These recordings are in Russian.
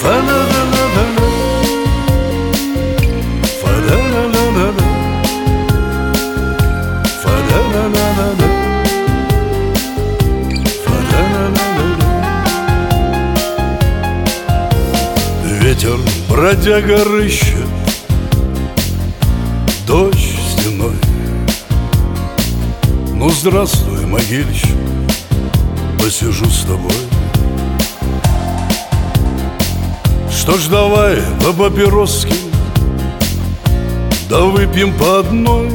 Фа-да-да-да-да-да. Фа-да-да-да-да-да. Фа-да-да-да-да-да. Фа-да-да-да-да-да. Ветер бродяга рыщет, дождь стеной. Ну, здравствуй, могильщик, посижу с тобой. Что ж, давай по папироске, да выпьем по одной.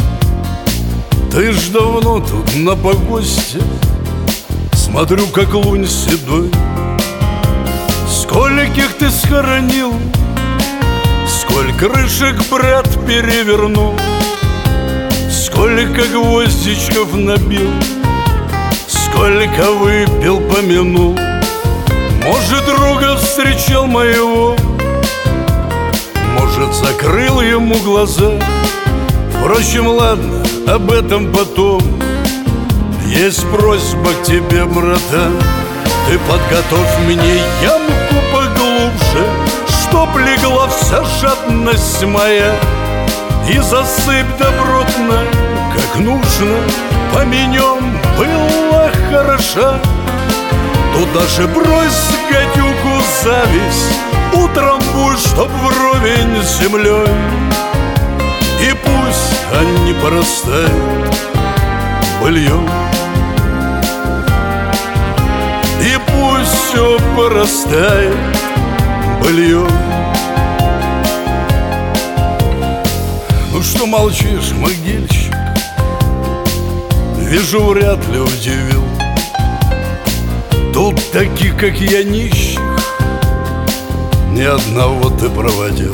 Ты ж давно тут на погосте, смотрю, как лунь седой. Скольких ты схоронил, сколь крышек, брат, перевернул, сколько гвоздичков набил, сколько выпил, помянул. Может, друга встречал моего, может, закрыл ему глаза. Впрочем, ладно, об этом потом. Есть просьба к тебе, братан, ты подготовь мне ямку поглубже, чтоб легла вся жадность моя, и засыпь добротно, как нужно, поменем была хороша. Туда же брось, гадюку, зависть, утрамбуй, чтоб вровень с землей. И пусть они порастают быльем, и пусть все порастает быльем. Ну что молчишь, могильщик? Вижу, вряд ли удивил. Тут таких, как я, нищих ни одного ты проводил.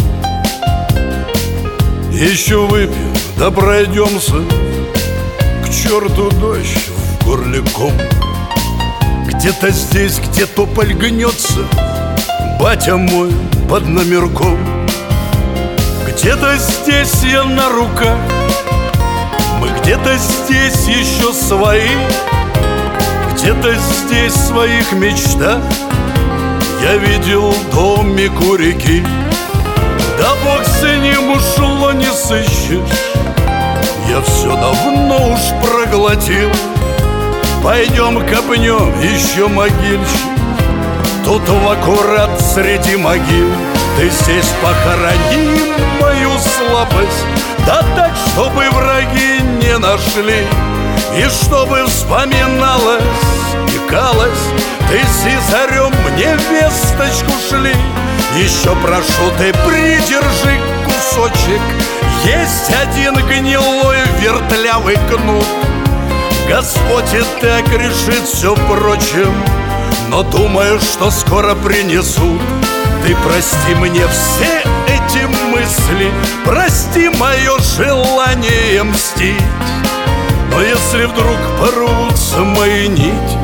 Еще выпьем, да пройдемся, к черту дождь в горле ком. Где-то здесь, где тополь гнется, батя мой под номерком. Где-то здесь я на руках, мы где-то здесь еще свои. Где-то здесь в своих мечтах я видел домик у реки. Да бог с ним ушло, не сыщешь, я все давно уж проглотил. Пойдем копнем еще, могильщик, тут в аккурат среди могил. Ты здесь похорони мою слабость, да так, чтобы враги не нашли, и чтобы вспоминалось и калось, ты сизарем мне весточку шли. Еще прошу, ты придержи кусочек, есть один гнилой вертлявый кнут. Господь и так решит все прочим, но думаю, что скоро принесут. Ты прости мне все эти мысли, прости мое желание мстить. Но если вдруг порвутся мои нити,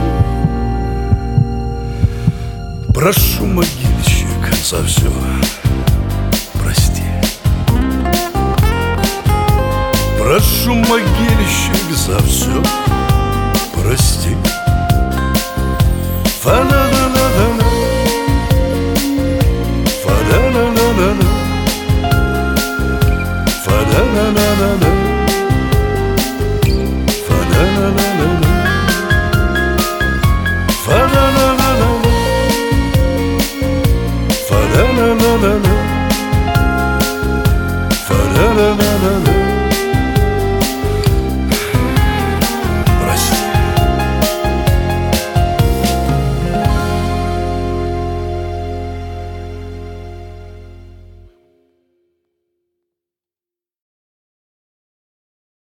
прошу, могильщик, за все прости. Прошу, могильщик, за все прости. Фа-да-да-да-да. Фа-да-да-да-да. Фа-да-да-да-да. Fa-da-da-da-da. Fa-da-da-da-da.